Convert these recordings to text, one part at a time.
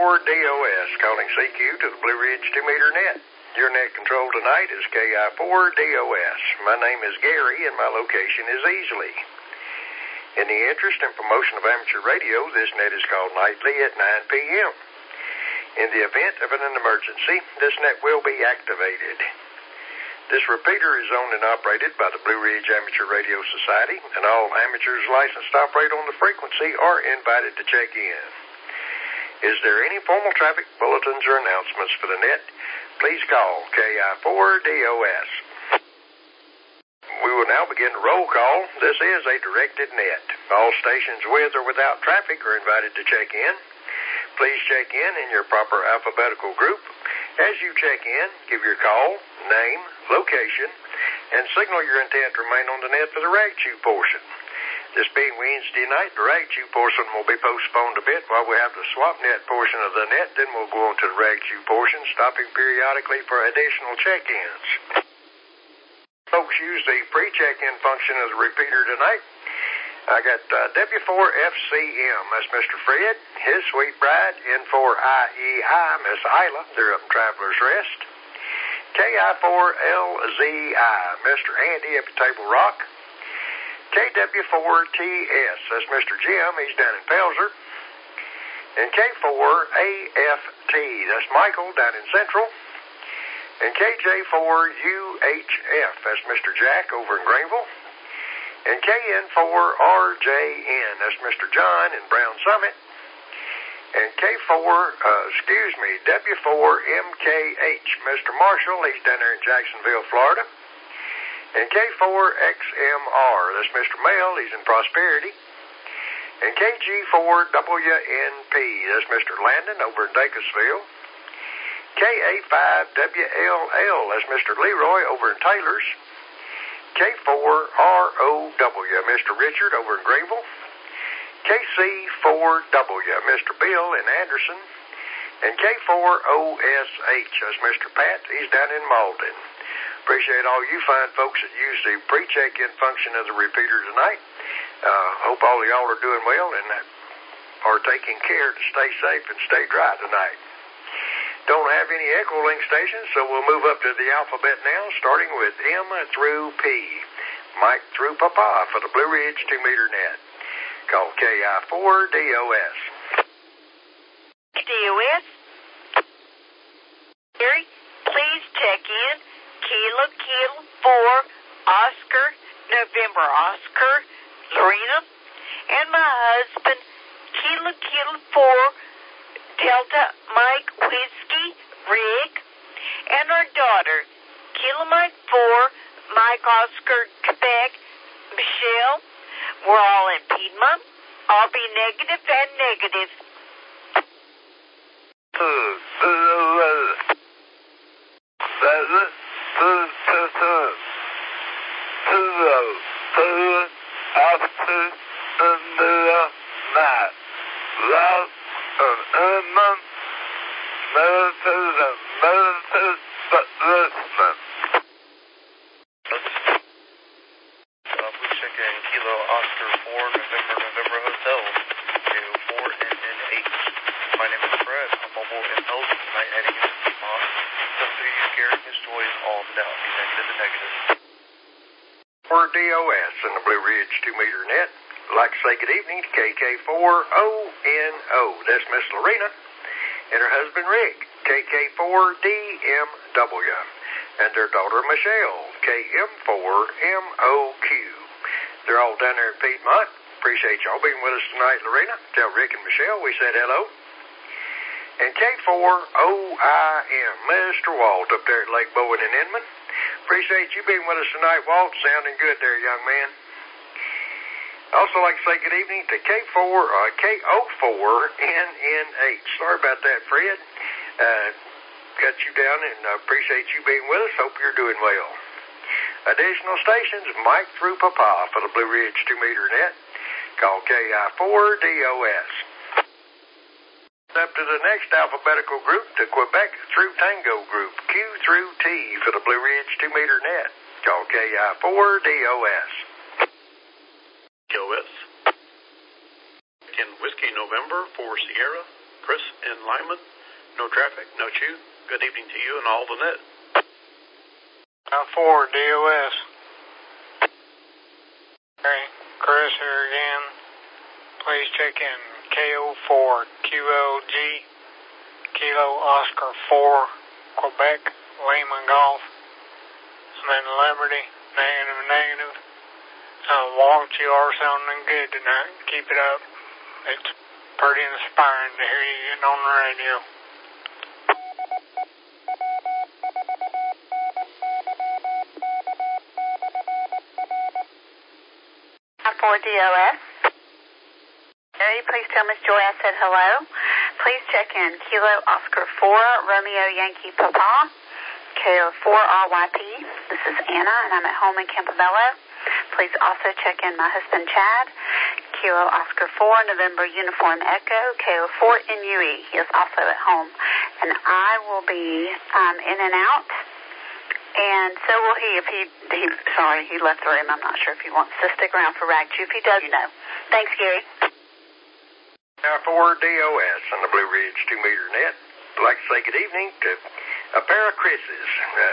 KI4DOS, calling CQ to the Blue Ridge 2-meter net. Your net control tonight is KI4DOS. My name is Gary, and my location is Easley. In the interest and promotion of amateur radio, this net is called nightly at 9 p.m. In the event of an emergency, this net will be activated. This repeater is owned and operated by the Blue Ridge Amateur Radio Society, and all amateurs licensed to operate on the frequency are invited to check in. Is there any formal traffic bulletins or announcements for the net? Please call KI4DOS. We will now begin the roll call. This is a directed net. All stations with or without traffic are invited to check in. Please check in your proper alphabetical group. As you check in, give your call, name, location, and signal your intent to remain on the net for the rag chew portion. This being Wednesday night, the rag chew portion will be postponed a bit while we have the swap net portion of the net. Then we'll go on to the rag chew portion, stopping periodically for additional check-ins. Folks use the pre-check-in function of the repeater tonight. I got W4FCM, that's Mr. Fred, his sweet bride, N4IEI, Miss Isla, they're up in Traveler's Rest. KI4LZI, Mr. Andy up at Table Rock. KW4TS, that's Mr. Jim, he's down in Pelzer. And K4AFT, that's Michael down in Central. And KJ4UHF, that's Mr. Jack over in Greenville. And KN4RJN, that's Mr. John in Brown Summit. And W4MKH, Mr. Marshall, he's down there in Jacksonville, Florida. And K4XMR, that's Mr. Mel, he's in Prosperity. And KG4WNP, that's Mr. Landon over in Dacusville. KA5WLL, that's Mr. Leroy over in Taylor's. K4ROW, Mr. Richard over in Greenville. KC4W, Mr. Bill in Anderson. And K4OSH, that's Mr. Pat, he's down in Malden. Appreciate all you fine folks that use the pre-check-in function of the repeater tonight. Hope all of y'all are doing well and are taking care to stay safe and stay dry tonight. Don't have any echo link stations, so we'll move up to the alphabet now, starting with M through P. Mike through Papa for the Blue Ridge 2-meter net. Call KI4DOS. DOS. Gary, please check in. Kilo 4, Oscar, November Oscar, Lorena, and my husband, Kilo 4, Delta Mike Whiskey, Rick, and our daughter, Kilo Mike 4, Mike Oscar, Quebec, Michelle. We're all in Piedmont. I'll be negative and negative. DOS in the Blue Ridge 2-meter net. I'd like to say good evening to KK4ONO. That's Miss Lorena and her husband Rick, KK4DMW, and their daughter Michelle, KM4MOQ. They're all down there in Piedmont. Appreciate y'all being with us tonight, Lorena. Tell Rick and Michelle we said hello. And K4OIM, Mr. Walt up there at Lake Bowen in Inman. Appreciate you being with us tonight, Walt. Sounding good there, young man. Also like to say good evening to KO4NNH. Sorry about that, Fred. Got you down and appreciate you being with us. Hope you're doing well. Additional stations, Mike through Papa for the Blue Ridge 2-meter net. Call KI4DOS. Up to the next alphabetical group, the Quebec through Tango group, Q through T for the Blue Ridge 2-meter net. Call KI4DOS. KOS. In Whiskey November for Sierra, Chris in Lyman. No traffic, no chew. Good evening to you and all the net. 4 DOS. Hey, Chris here again. Please check in KO4 QLG, Kilo Oscar 4, Quebec, Lehman Golf. I'm in Liberty, negative. Walt, you are sounding good tonight. Keep it up. It's pretty inspiring to hear you getting on the radio. 4 DOS. Mary, please tell Miss Joy I said hello. Please check in Kilo Oscar 4, Romeo Yankee Papa, KO4 RYP. This is Anna, and I'm at home in Campobello. Please also check in my husband Chad, Kilo Oscar 4, November Uniform Echo, KO4 NUE. He is also at home. And I will be in and out. And so will he if he left the room. I'm not sure if he wants to stick around for Ragtube. If he does, you know. Thanks, Gary. Now for DOS on the Blue Ridge 2-meter net. I'd like to say good evening to a pair of Chris's.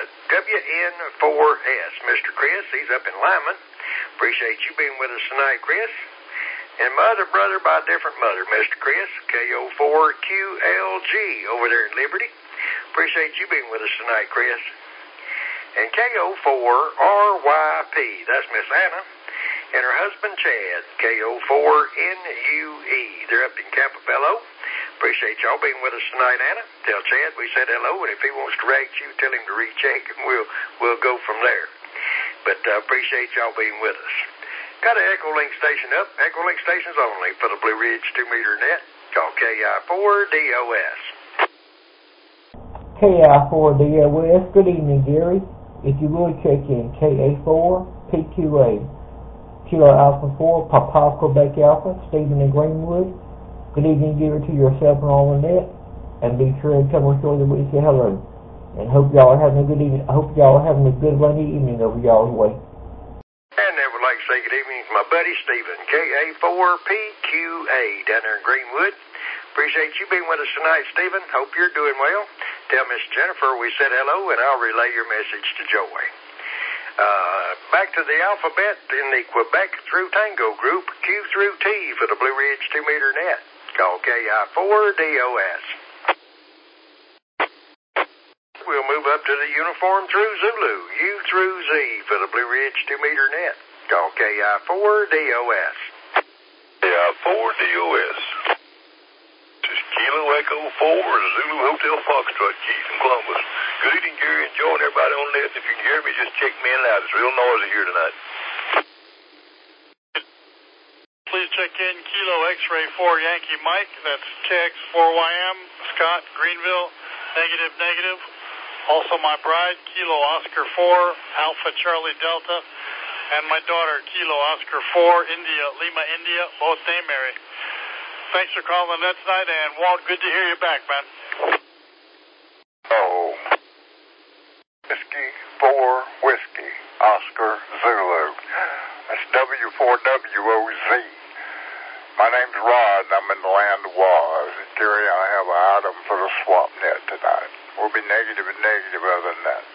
WN4S. Mr. Chris, he's up in Lyman. Appreciate you being with us tonight, Chris. And my other brother by a different mother, Mr. Chris, KO4QLG over there in Liberty. Appreciate you being with us tonight, Chris. And KO4RYP, that's Miss Anna, and her husband Chad, KO4NUE. They're up in Campobello. Appreciate y'all being with us tonight, Anna. Tell Chad we said hello, and if he wants to rag you, tell him to recheck, and we'll go from there. But appreciate y'all being with us. Got an Echo Link station up. Echo Link stations only for the Blue Ridge 2-meter net. Call KI4DOS. KI4DOS. Good evening, Gary. If you would check in KA4 PQA, Kilo Alpha 4, Papa Quebec Alpha, Stephen in Greenwood. Good evening, Gary, to yourself and all the net. And be sure to tell Miss Joy that we say hello. And hope y'all are having a good evening. I hope y'all are having a good rainy evening over y'all's way. And I would like to say good evening to my buddy Stephen, KA4PQA, down there in Greenwood. Appreciate you being with us tonight, Stephen. Hope you're doing well. Tell Miss Jennifer we said hello, and I'll relay your message to Joy. Back to the alphabet in the Quebec through Tango group, Q through T for the Blue Ridge 2-meter net. Call KI4DOS. We'll move up to the uniform through Zulu, U through Z for the Blue Ridge 2-meter net. Call KI4DOS. KI4DOS. This is Kilo Echo 4, Zulu Hotel Foxtrot, Keith in Columbus. Good evening, Gary, and Joe, and everybody on net. If you can hear me, just check me in loud. It's real noisy here tonight. Please check in Kilo X-Ray 4 Yankee Mike. That's KX4YM, Scott, Greenville, negative. Also my bride, Kilo Oscar 4, Alpha Charlie Delta, and my daughter, Kilo Oscar 4, India, Lima, India, both named Mary. Thanks for calling the net tonight, and Walt, good to hear you back, man. Oh. Whiskey 4 Whiskey, Oscar Zulu. That's W4WOZ. My name's Rod, and I'm in the land of Waz. Gary, I have an item for the swap net tonight. We'll be negative other than that.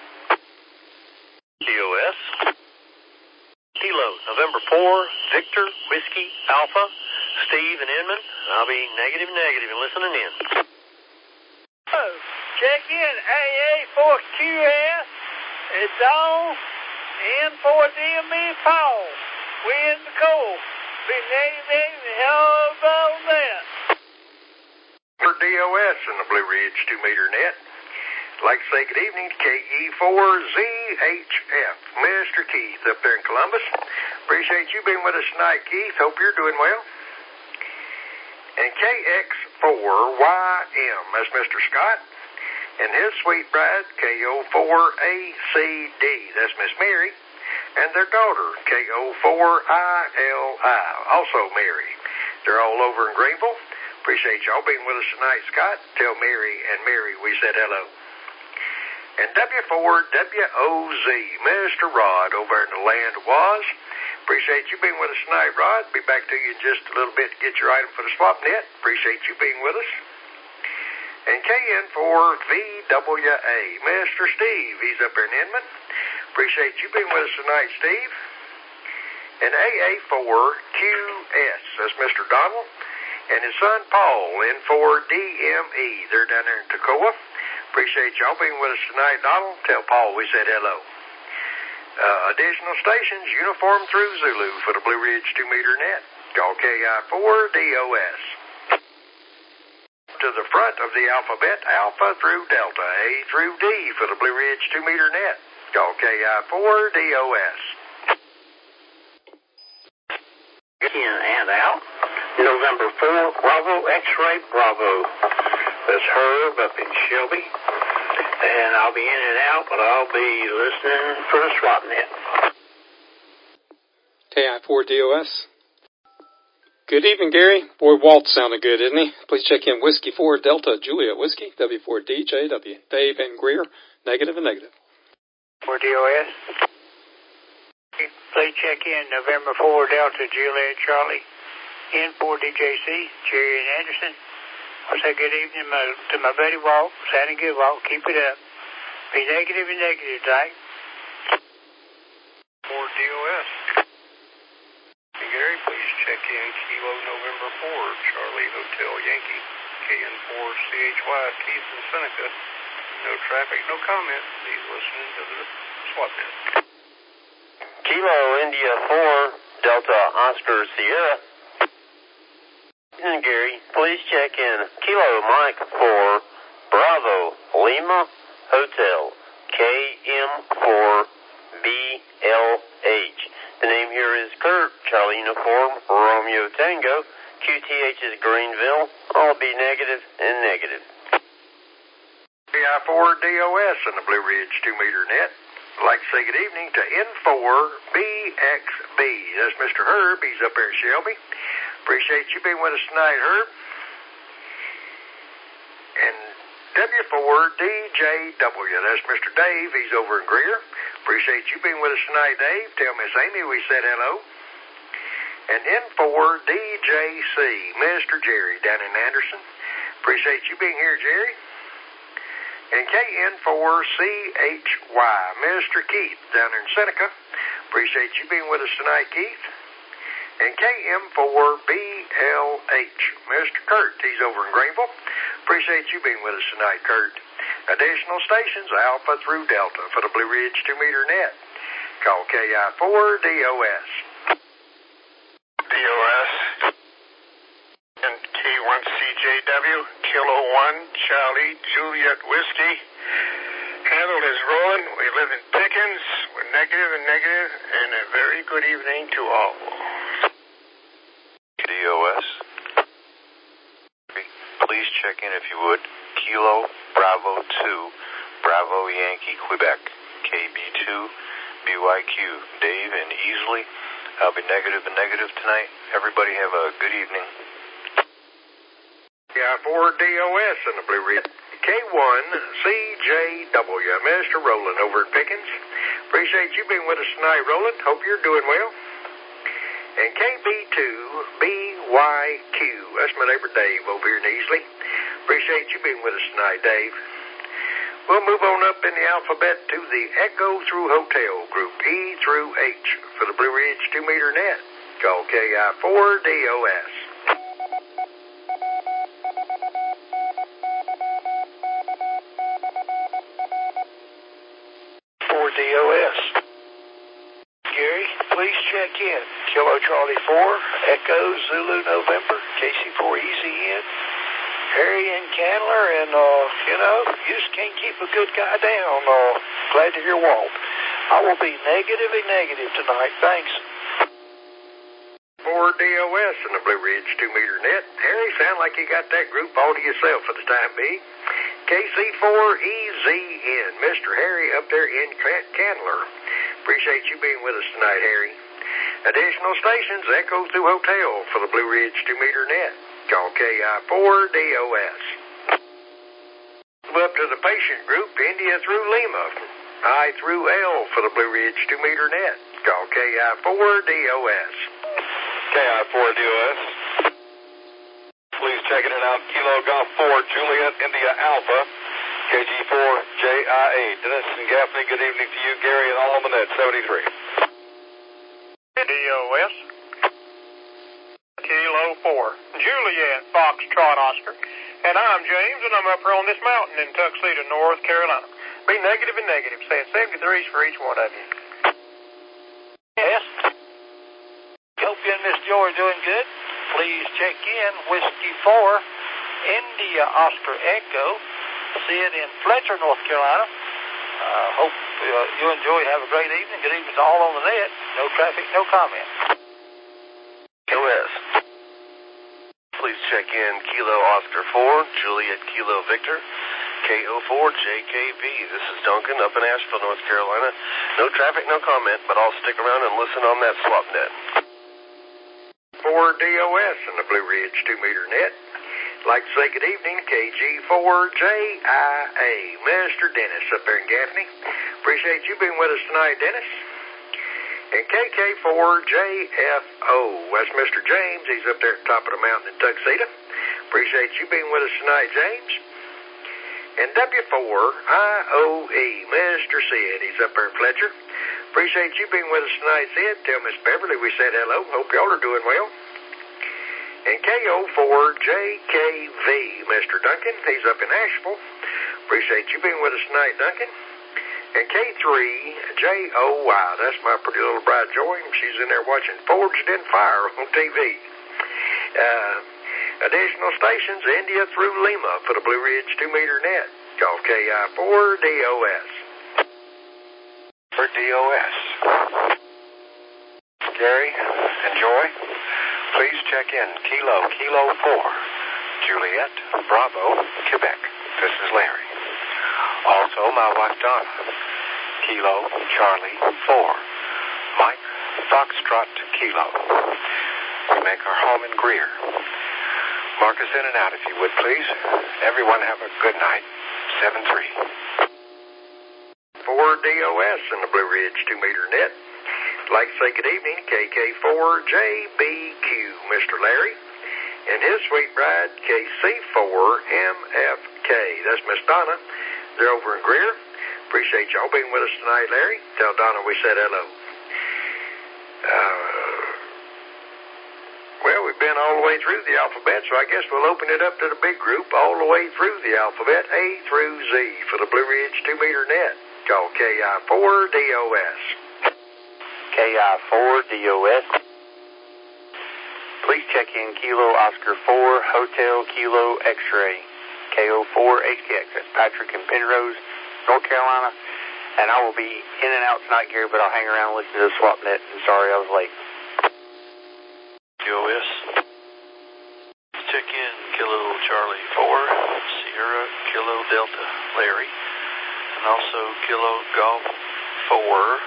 TOS. Kilo, November 4, Victor, Whiskey, Alpha, Steve and Inman. I'll be negative and listening in. Oh, check in AA4QS. It's on. N4DME Paul. We in the cold. Be negative and hell about that. For DOS in the Blue Ridge 2-meter net. I'd like to say good evening to KE4ZHF, Mr. Keith up there in Columbus. Appreciate you being with us tonight, Keith. Hope you're doing well. And KX4YM, that's Mr. Scott. And his sweet bride, KO4ACD, that's Miss Mary. And their daughter, KO4ILI, also Mary. They're all over in Greenville. Appreciate y'all being with us tonight, Scott. Tell Mary and Mary we said hello. And W4WOZ, Mr. Rod over in the land of Waz. Appreciate you being with us tonight, Rod. Be back to you in just a little bit to get your item for the swap net. Appreciate you being with us. And KN4VWA, Mr. Steve, he's up there in Inman. Appreciate you being with us tonight, Steve. And AA4QS, that's Mr. Donald, and his son Paul, N4DME. They're down there in Toccoa. Appreciate y'all being with us tonight, Donald. Tell Paul we said hello. Additional stations, uniform through Zulu for the Blue Ridge 2-meter net. Call KI4DOS. To the front of the alphabet, Alpha through Delta, A through D for the Blue Ridge 2-meter net. Call KI4DOS. And out. November 4, Bravo, X-Ray, Bravo. That's Herb up in Shelby. And I'll be in and out, but I'll be listening for the swap net. KI4DOS. Good evening, Gary. Boy, Walt sounded good, isn't he? Please check in Whiskey 4 Delta Juliet Whiskey, W4DJW. Dave and Greer, negative and negative. 4DOS. Please check in November 4 Delta Juliet Charlie, N4DJC, Jerry and Anderson. I'll say good evening to my buddy Walt. Sounding good, Walt. Keep it up. Be negative and negative tonight. 4DOS. Gary, please check in Kilo November 4, Charlie Hotel Yankee, KN4CHY, Keith and Seneca. No traffic, no comment. Please listen to the swap net. Kilo India 4, Delta Oscar Sierra. And Gary, please check in Kilo Mike 4, Bravo Lima Hotel, KM4BLH. The name here is Kurt, Charlie Uniform, Romeo Tango. QTH is Greenville. I'll be negative and negative. KI4DOS on the Blue Ridge 2-meter net. I'd like to say good evening to N4BXB. That's Mr. Herb. He's up there in Shelby. Appreciate you being with us tonight, Herb. And W4DJW. That's Mr. Dave. He's over in Greer. Appreciate you being with us tonight, Dave. Tell Miss Amy we said hello. And N4DJC, Mr. Jerry down in Anderson. Appreciate you being here, Jerry. And KN4CHY, Mr. Keith down in Seneca. Appreciate you being with us tonight, Keith. And KM4BLH, Mr. Kurt, he's over in Greenville. Appreciate you being with us tonight, Kurt. Additional stations, Alpha through Delta for the Blue Ridge 2-meter net. Call KI4DOS. DOS. And K1CJW, Kilo 1, Charlie, Juliet Whiskey. Handle is rolling. We live in Pickens. We're negative and negative, and a very good evening to all. DOS. Please check in if you would. Kilo Bravo 2, Bravo Yankee, Quebec, KB2, BYQ, Dave and Easley. I'll be negative and negative tonight. Everybody have a good evening. KI4DOS on the Blue Ridge. K1CJW, Mr. Roland over at Pickens. Appreciate you being with us tonight, Roland. Hope you're doing well. And KB2BYQ, that's my neighbor Dave over here in Easley. Appreciate you being with us tonight, Dave. We'll move on up in the alphabet to the Echo through Hotel Group E through H for the Blue Ridge 2-meter net. Call KI4DOS. 4DOS. Gary, please check in. Kilo Charlie 4, Echo Zulu November, KC4 Easy in. Harry and Candler, and, you just can't keep a good guy down. Glad to hear Walt. I will be negative and negative tonight. Thanks. 4DOS in the Blue Ridge 2-meter net. Harry, sound like you got that group all to yourself for the time being. KC4EZN, Mr. Harry up there in Candler. Appreciate you being with us tonight, Harry. Additional stations, Echo through Hotel for the Blue Ridge 2-meter net. Call KI4DOS. Move up to the patient group, India through Lima, I through L for the Blue Ridge 2-meter net. Call KI4DOS. KI4DOS. Please checking it out. Kilo Golf 4, Juliet India Alpha, KG4JIA. Dennis and Gaffney, good evening to you. Gary and all on the net, 73. DOS. Kilo 4, Juliet Foxtrot Oscar. And I'm James, and I'm up here on this mountain in Tuxedo, North Carolina. Be negative and negative, saying 73s for each one of you. Yes. Hope you and Miss Joy are doing good. Please check in Whiskey 4, India Oscar Echo. See it in Fletcher, North Carolina. Hope you enjoy. Have a great evening. Good evening to all on the net. No traffic, no comment. QS. Please check in Kilo Oscar 4, Juliet Kilo Victor, KO4JKV. This is Duncan up in Asheville, North Carolina. No traffic, no comment, but I'll stick around and listen on that swap net. 4 DOS in the Blue Ridge 2-meter net. Like to say good evening, KG4JIA. Mr. Dennis up there in Gaffney. Appreciate you being with us tonight, Dennis. And KK4JFO. That's Mr. James. He's up there at the top of the mountain in Tuxedo. Appreciate you being with us tonight, James. And W4IOE. Mr. Sid. He's up there in Fletcher. Appreciate you being with us tonight, Sid. Tell Miss Beverly we said hello. Hope y'all are doing well. And KO4JKV, Mr. Duncan, he's up in Asheville. Appreciate you being with us tonight, Duncan. And K3JOY, that's my pretty little bride Joy. She's in there watching Forged in Fire on TV. Additional stations, India through Lima for the Blue Ridge 2-meter net. Call KI4DOS. For DOS. Gary and Joy, please check in Kilo 4, Juliet, Bravo, Quebec. This is Larry. Also, my wife Donna, Kilo, Charlie, 4, Mike, Foxtrot, Kilo. We make our home in Greer. Mark us in and out if you would, please. Everyone have a good night. 7-3. 4 DOS in the Blue Ridge 2-meter net. Like to say good evening, KK4JBQ, Mr. Larry, and his sweet bride, KC4MFK. That's Miss Donna. They're over in Greer. Appreciate y'all being with us tonight, Larry. Tell Donna we said hello. Well, we've been all the way through the alphabet, so I guess we'll open it up to the big group all the way through the alphabet, A through Z, for the Blue Ridge 2-meter net. Call KI4DOS. KI4DOS. Please check in Kilo Oscar 4, Hotel Kilo X-Ray, KO4HKX. That's Patrick in Penrose, North Carolina. And I will be in and out tonight, Gary, but I'll hang around and listen to the swap net. I'm sorry I was late. DOS. Check in Kilo Charlie 4, Sierra Kilo Delta, Larry. And also Kilo Golf 4.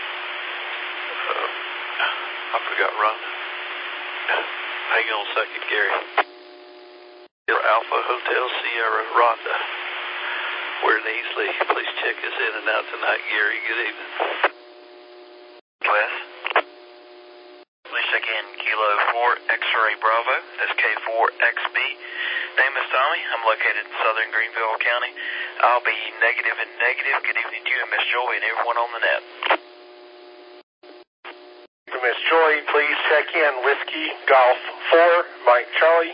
I forgot Rhonda. Hang on a second, Gary. Alpha Hotel Sierra Rhonda. We're in Easley. Please check us in and out tonight, Gary. Good evening. Wes. Please check in Kilo 4 X-Ray Bravo. That's K4XB. Name is Tommy. I'm located in southern Greenville County. I'll be negative and negative. Good evening to you and Miss Joy and everyone on the net. Miss Joy, please check in Whiskey Golf 4, Mike Charlie,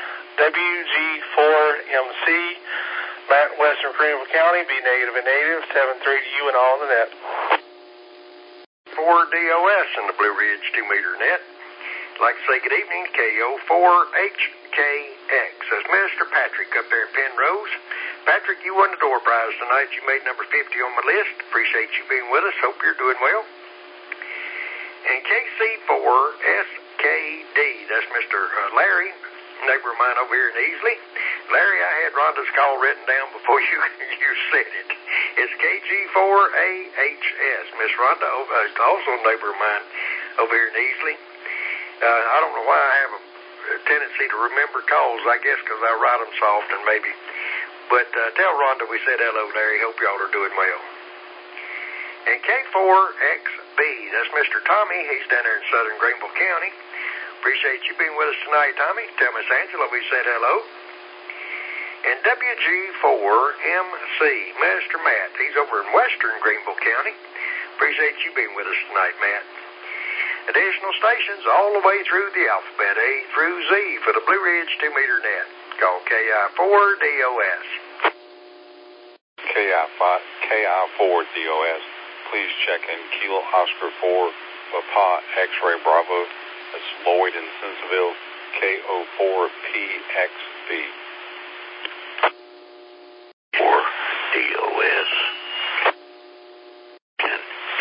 WG4MC, Matt, Western Greenville County, be negative and negative, 7-3 to you and all on the net. 4 DOS in the Blue Ridge 2-meter net. Like to say good evening, KO4HKX. That's Mr. Patrick up there in Penrose. Patrick, you won the door prize tonight. You made number 50 on my list. Appreciate you being with us. Hope you're doing well. And KC4SKD, that's Mr. Larry, neighbor of mine over here in Easley. Larry, I had Rhonda's call written down before you said it. It's KG4AHS. Miss Rhonda, also a neighbor of mine over here in Easley. I don't know why I have a tendency to remember calls, I guess because I write them soft and maybe. But tell Rhonda we said hello, Larry. Hope y'all are doing well. And K4XB, that's Mr. Tommy. He's down there in southern Greenville County. Appreciate you being with us tonight, Tommy. Tell Miss Angela we said hello. And WG4MC, Mr. Matt. He's over in western Greenville County. Appreciate you being with us tonight, Matt. Additional stations all the way through the alphabet, A through Z, for the Blue Ridge 2-meter net. Call KI4DOS. KI4DOS. Please check in Kilo Oscar 4, Papa X-Ray Bravo. That's Lloyd in Simpsonville, KO4PXB. 4DOS. And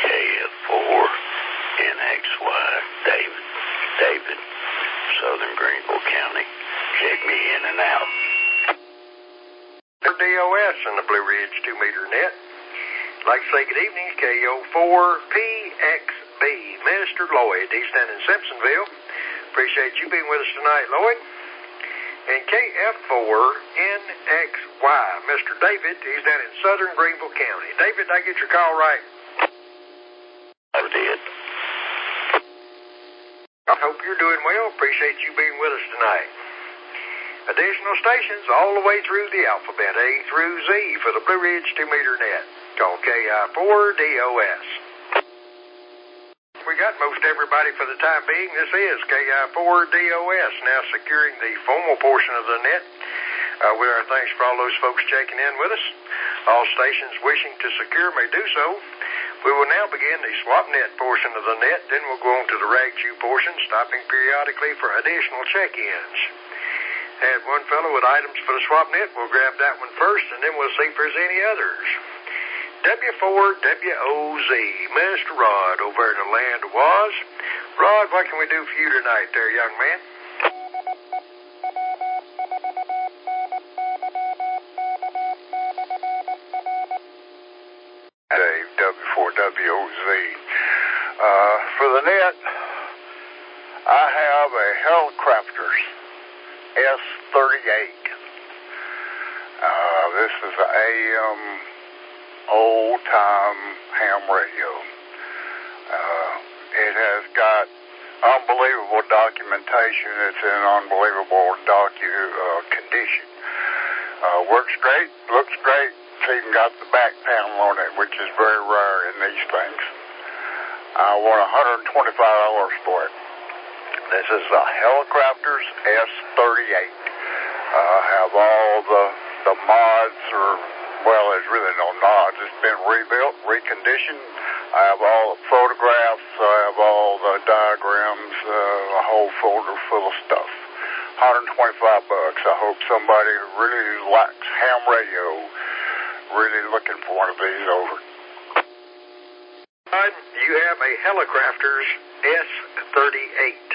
KF4NXY. David, Southern Greenville County. Check me in and out. DOS in the Blue Ridge 2-meter net. Like to say good evening, KO4PXB, Mr. Lloyd. He's down in Simpsonville. Appreciate you being with us tonight, Lloyd. And KF4NXY, Mr. David. He's down in Southern Greenville County. David, did I get your call right? I did. I hope you're doing well. Appreciate you being with us tonight. Additional stations all the way through the alphabet, A through Z, for the Blue Ridge 2-meter net. Call KI4DOS. We got most everybody for the time being. This is KI4DOS, now securing the formal portion of the net. With our thanks for all those folks checking in with us. All stations wishing to secure may do so. We will now begin the swap net portion of the net, then we'll go on to the rag chew portion, stopping periodically for additional check-ins. Had one fellow with items for the swap net. We'll grab that one first, and then we'll see if there's any others. W4WOZ, Mr. Rod, over in the land of Woz. Rod, what can we do for you tonight there, young man? Dave, W4WOZ. For the net, I have a Hellcrafters S38. This is an AM old-time ham radio. It has got unbelievable documentation. It's in unbelievable condition. Works great, looks great. It's even got the back panel on it, which is very rare in these things. I want $125 for it. This is a Hellcrafters S38. I have all the mods, or, well, there's really no mods. It's been rebuilt, reconditioned. I have all the photographs. I have all the diagrams, a whole folder full of stuff. $125. I hope somebody who really likes ham radio really looking for one of these over. You have a Hellcrafters S38.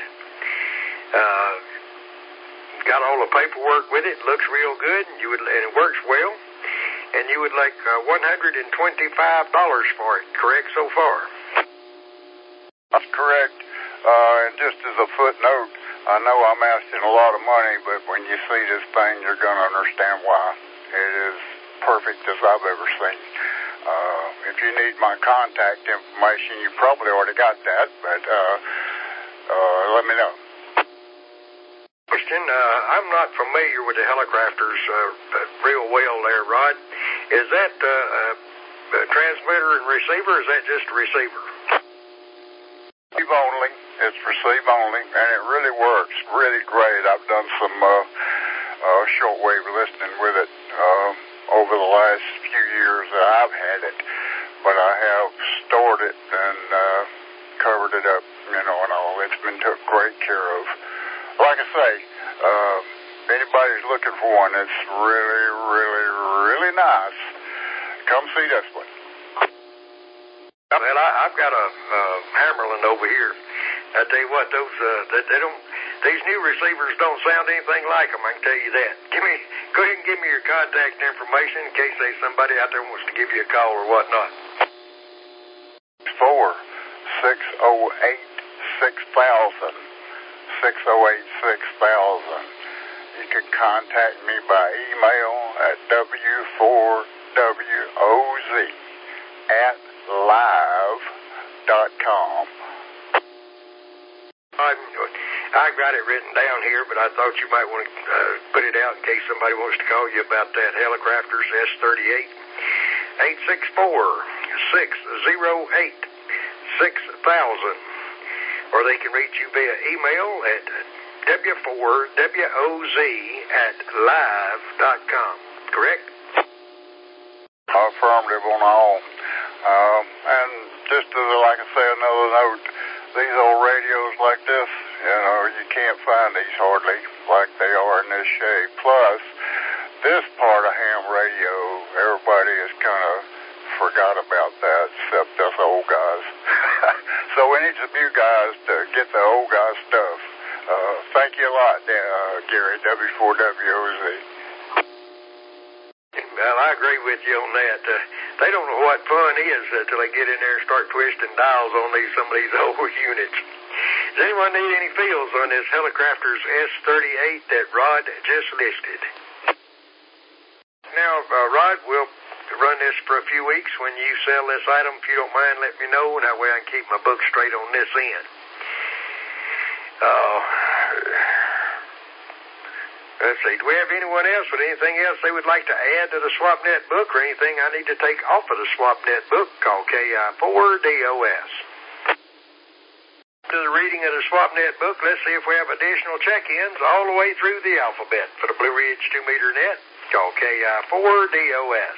Got all the paperwork with it. Looks real good, and it works well. And you would like $125 for it, correct so far? That's correct. And just as a footnote, I know I'm asking a lot of money, but when you see this thing, you're going to understand why. It is perfect as I've ever seen. If you need my contact information, you probably already got that, but let me know. Question, I'm not familiar with the Hellcrafters real well there, Rod. Is that a transmitter and receiver, or is that just a receiver? Receive only. It's receive only, and it really works really great. I've done some shortwave listening with it over the last few years that I've had it, but I have stored it and covered it up, and all. It's been took great care of. Like I say, if anybody's looking for one that's really, really, really nice, come see this one. Well, I've got a Hammerland over here. I tell you what, those these new receivers don't sound anything like them. I can tell you that. Go ahead and give me your contact information in case there's somebody out there wants to give you a call or whatnot. 4-608-6000. 608-6000. You can contact me by email at w4woz@live.com. I got it written down here, but I thought you might want to put it out in case somebody wants to call you about that Helicrafters S38. 864-608-6000. Or they can reach you via email at w4woz@live.com. Correct? Affirmative on all. And just like I say, another note, these old radios like this, you can't find these hardly like they are in this shape. Plus, this part of ham radio, everybody has kind of forgot about that, except us old guys. So we need some new guys to get the old guy stuff. Thank you a lot, Gary, W4WOZ. Well, I agree with you on that. They don't know what fun is until they get in there and start twisting dials on some of these old units. Does anyone need any feels on this Helicrafters S38 that Rod just listed? Now, Rod, we'll run this for a few weeks. When you sell this item, if you don't mind, let me know, and that way I can keep my book straight on this end. Let's see, do we have anyone else with anything else they would like to add to the SwapNet book or anything I need to take off of the SwapNet book? Call KI4DOS. To the reading of the SwapNet book, let's see if we have additional check-ins all the way through the alphabet for the Blue Ridge 2-meter net. Call KI4DOS.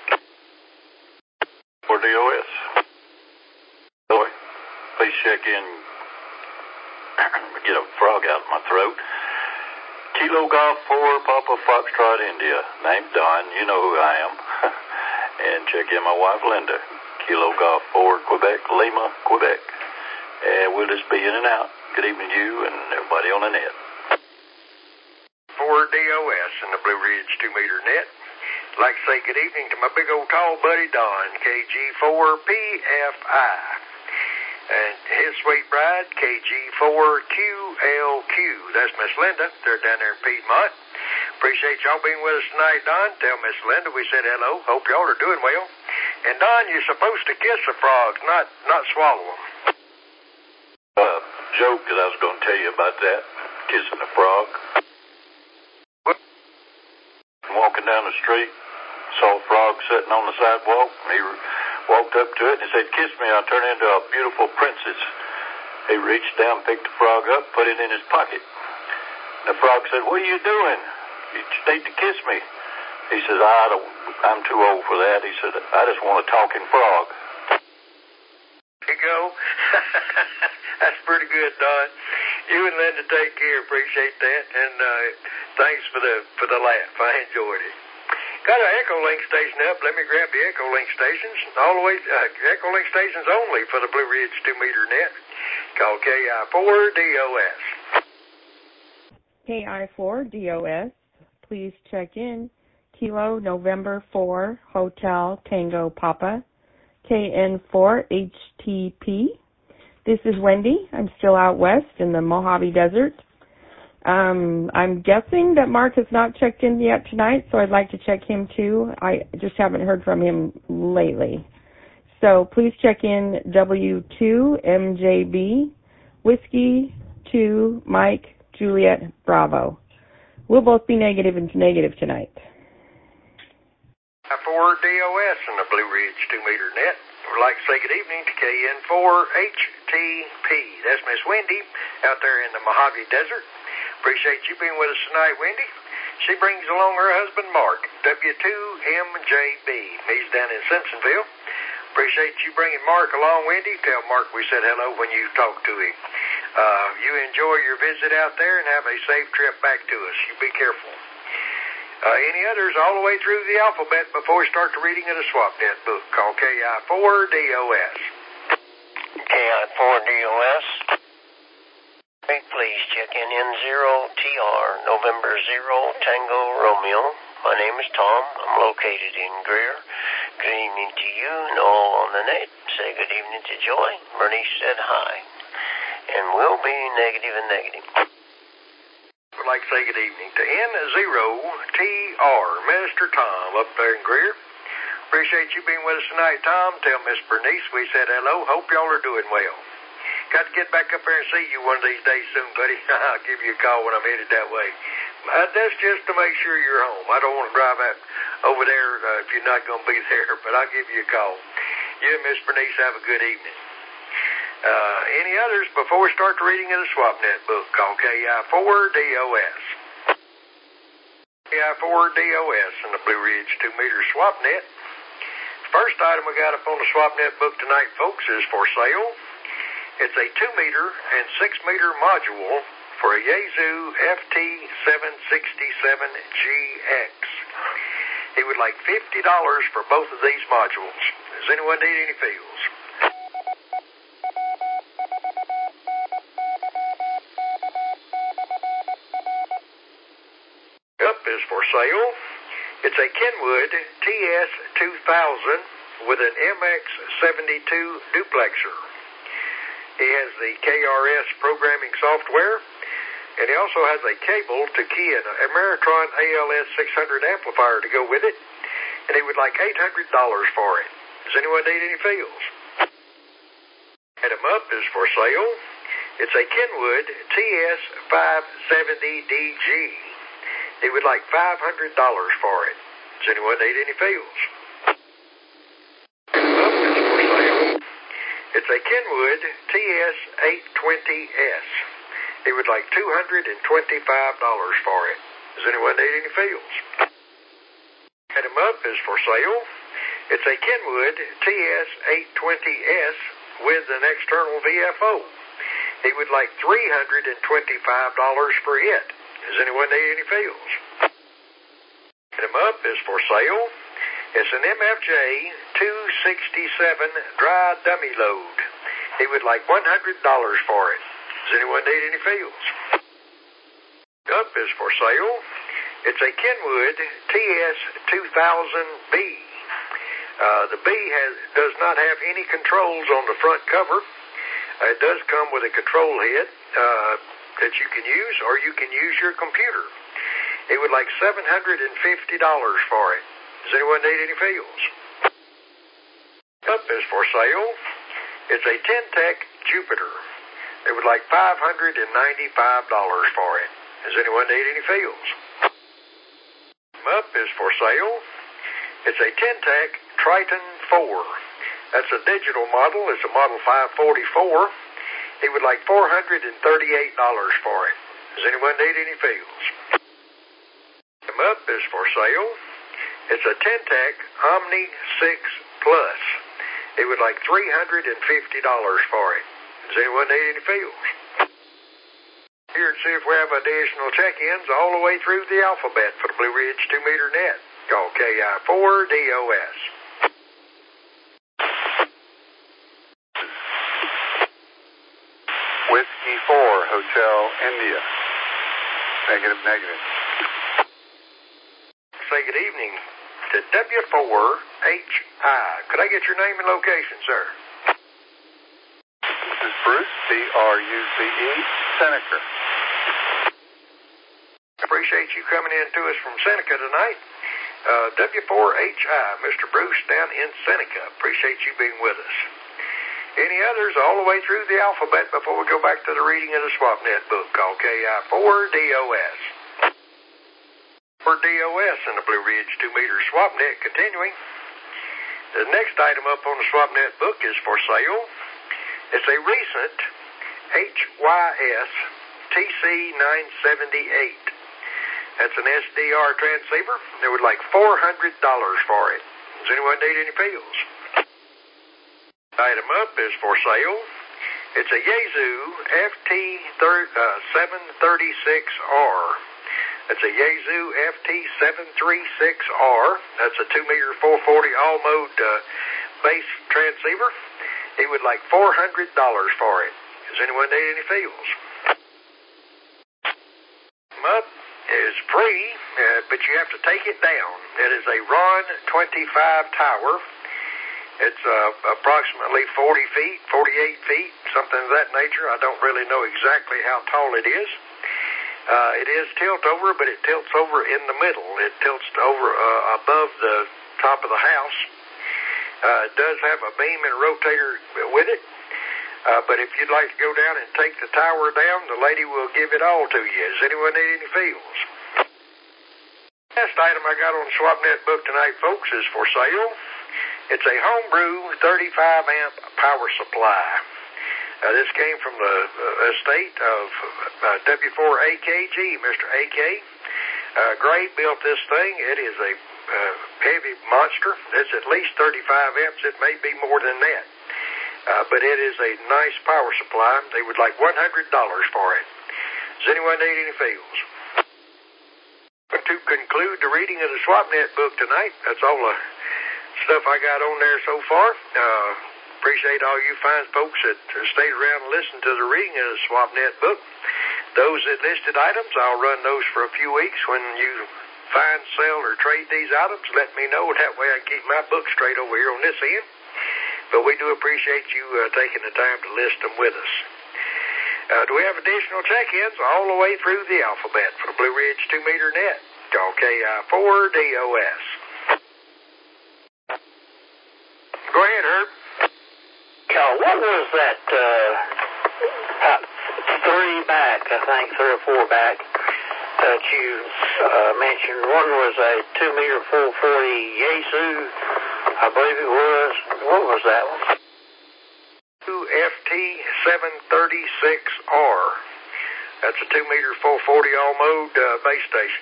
For DOS. Boy, please check in. Get a frog out of my throat. Kilo Golf 4 Papa Foxtrot India. Named Don, you know who I am. And check in my wife Linda. Kilo Golf 4 Quebec, Lima, Quebec. And we'll just be in and out. Good evening to you and everybody on the net. 4DOS in the Blue Ridge 2-meter net. I'd like to say good evening to my big old tall buddy Don, KG4PFI. And his sweet bride, KG4QLQ. That's Miss Linda. They're down there in Piedmont. Appreciate y'all being with us tonight, Don. Tell Miss Linda we said hello. Hope y'all are doing well. And Don, you're supposed to kiss the frogs, not swallow them. Joke that I was going to tell you about that. Kissing the frog. Walking down the street, saw a frog sitting on the sidewalk, and he walked up to it and he said, "Kiss me, I'll turn into a beautiful princess." He reached down, picked the frog up, put it in his pocket. And the frog said, "What are you doing? You need to kiss me." He said, "I'm too old for that." He said, "I just want a talking frog." There you go. That's pretty good, Don. You and Linda take care. Appreciate that. And thanks for the laugh. I enjoyed it. Got an Echolink station up. Let me grab the Echolink stations. All the way, Echolink stations only for the Blue Ridge 2-meter net. Call KI4DOS. KI4DOS. Please check in. Kilo November 4 Hotel Tango Papa. KN4HTP. This is Wendy. I'm still out west in the Mojave Desert. I'm guessing that Mark has not checked in yet tonight, so I'd like to check him too. I just haven't heard from him lately. So please check in W2MJB, Whiskey 2, Mike, Juliet, Bravo. We'll both be negative and negative tonight. 4DOS in the Blue Ridge 2-meter net. We'd like to say good evening to KN4HTP. That's Miss Wendy out there in the Mojave Desert. Appreciate you being with us tonight, Wendy. She brings along her husband, Mark, W2MJB. He's down in Simpsonville. Appreciate you bringing Mark along, Wendy. Tell Mark we said hello when you talk to him. You enjoy your visit out there and have a safe trip back to us. You be careful. Any others all the way through the alphabet before we start the reading of the SwapNet book? Call KI4DOS. KI4DOS. Please check in N0TR, November 0, Tango Romeo. My name is Tom. I'm located in Greer. Good evening to you and all on the net. Say good evening to Joy. Bernice said hi. And we'll be negative and negative. I'd like to say good evening to N0TR, Minister Tom up there in Greer. Appreciate you being with us tonight, Tom. Tell Miss Bernice we said hello. Hope y'all are doing well. got to get back up there and see you one of these days soon, buddy. I'll give you a call when I'm headed that way. That's just to make sure you're home. I don't want to drive out over there if you're not going to be there, but I'll give you a call. You and Miss Bernice have a good evening. Any others before we start the reading of the SwapNet book called KI4DOS? KI4DOS and the Blue Ridge 2-meter SwapNet. First item we got up on the SwapNet book tonight, folks, is for sale. It's a 2-meter and 6-meter module for a Yaesu FT767GX. He would like $50 for both of these modules. Does anyone need any fields? Up is for sale. It's a Kenwood TS2000 with an MX72 duplexer. He has the KRS programming software, and he also has a cable to key in a Ameritron ALS 600 amplifier to go with it, and he would like $800 for it. Does anyone need any fields? Item up is for sale. It's a Kenwood TS570DG. He would like $500 for it. Does anyone need any fields? Item up is for sale. It's a Kenwood TS820S. He would like $225 for it. Does anyone need any fields? Item up is for sale. It's a Kenwood TS820S with an external VFO. He would like $325 for it. Does anyone need any fields? Item up is for sale. It's an MFJ 267 dry dummy load. He would like $100 for it. Does anyone need any fields? Up is for sale. It's a Kenwood TS2000B. The B does not have any controls on the front cover. It does come with a control head that you can use, or you can use your computer. He would like $750 for it. Does anyone need any fields? Up is for sale. It's a Ten-Tech Jupiter. They would like $595 for it. Does anyone need any fields? Up is for sale. It's a Ten-Tech Triton 4. That's a digital model. It's a Model 544. He would like $438 for it. Does anyone need any fields? Up is for sale. It's a Ten-Tech Omni 6 Plus. He would like $350 for it. Does anyone need any fields? Here to see if we have additional check-ins all the way through the alphabet for the Blue Ridge 2-meter net. Call KI4DOS. Whiskey 4, Hotel India. Negative. Say good evening to W4HI. Could I get your name and location, sir? This is Bruce, BRUCE, Seneca. Appreciate you coming in to us from Seneca tonight. W4HI, Mr. Bruce down in Seneca. Appreciate you being with us. Any others all the way through the alphabet before we go back to the reading of the SwapNet book called KI4DOS? For DOS and the Blue Ridge 2-meter SwapNet continuing. The next item up on the SwapNet book is for sale. It's a recent HYS TC978. That's an SDR transceiver. They would like $400 for it. Does anyone need any fields? Item up is for sale. It's a Yaesu FT736R. That's a Yaesu FT736R. That's a 2-meter 440 all-mode base transceiver. He would like $400 for it. Does anyone need any fields? Up is free, but you have to take it down. It is a RON 25 tower. It's approximately 40 feet, 48 feet, something of that nature. I don't really know exactly how tall it is. It is tilt over, but it tilts over in the middle. It tilts over above the top of the house. It does have a beam and a rotator with it. But if you'd like to go down and take the tower down, the lady will give it all to you. Does anyone need any feels? Last item I got on the SwapNet book tonight, folks, is for sale. It's a homebrew 35-amp power supply. This came from the estate of W4AKG, Mr. AK. Gray built this thing. It is a heavy monster. It's at least 35 amps. It may be more than that. But it is a nice power supply. They would like $100 for it. Does anyone need any feels? To conclude the reading of the SwapNet book tonight, that's all the stuff I got on there so far. Appreciate all you fine folks that stayed around and listened to the reading of the SwapNet book. Those that listed items, I'll run those for a few weeks. When you find, sell, or trade these items, let me know. That way I can keep my book straight over here on this end. But we do appreciate you taking the time to list them with us. Do we have additional check-ins all the way through the alphabet for the Blue Ridge 2-meter net? Call KI4DOS. Go ahead, Herb. What was that, 3 back, I think, 3 or 4 back, that you mentioned? One was a 2-meter 440 Yaesu, I believe it was. What was that one? FT736R. That's a 2-meter 440 all-mode base station.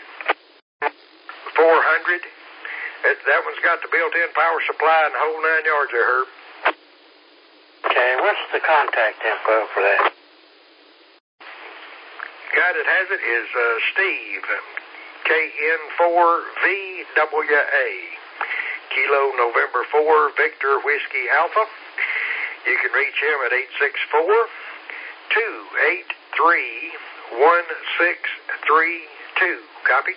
400. That one's got the built-in power supply and the whole 9 yards there, Herb. Okay, what's the contact info for that? Guy that has it is Steve, KN4VWA, Kilo November 4 Victor Whiskey Alpha. You can reach him at 864-283-1632. Copy?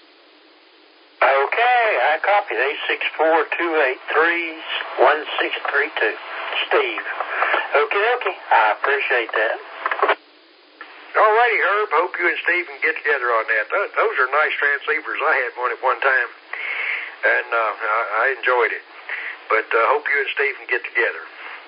Okay, I copied 864-283-1632. Steve. Okay. I appreciate that. All righty, Herb. Hope you and Steve can get together on that. Those are nice transceivers. I had one at one time, and I enjoyed it. But hope you and Steve can get together.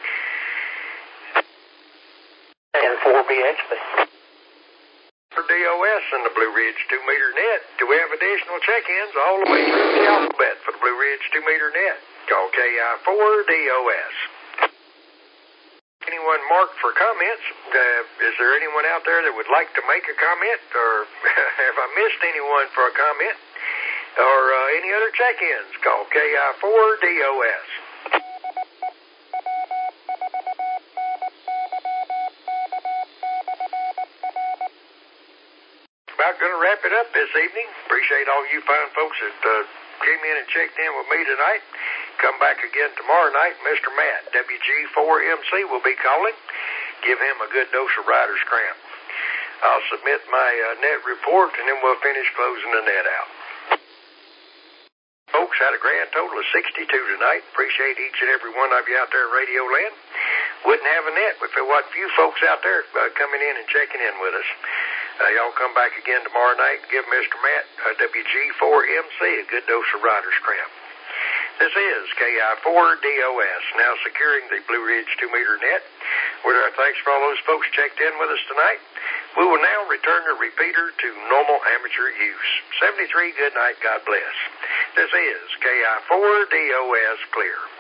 And 4BXB. For DOS and the Blue Ridge 2-meter net. Do we have additional check-ins all the way through the alphabet for the Blue Ridge 2-meter net? Call KI4DOS. Anyone marked for comments? Is there anyone out there that would like to make a comment? Or have I missed anyone for a comment? Or any other check-ins? Call KI4DOS. About going to wrap it up this evening. Appreciate all you fine folks that came in and checked in with me tonight. Come back again tomorrow night. Mr. Matt, WG4MC, will be calling. Give him a good dose of rider's cramp. I'll submit my net report, and then we'll finish closing the net out. Folks, had a grand total of 62 tonight. Appreciate each and every one of you out there at Radio Land. Wouldn't have a net if there wasn't a few folks out there coming in and checking in with us. Y'all come back again tomorrow night and give Mr. Matt, WG4MC, a good dose of rider's cramp. This is KI4DOS, now securing the Blue Ridge 2-meter net. With our thanks for all those folks checked in with us tonight. We will now return the repeater to normal amateur use. 73, good night, God bless. This is KI4DOS Clear.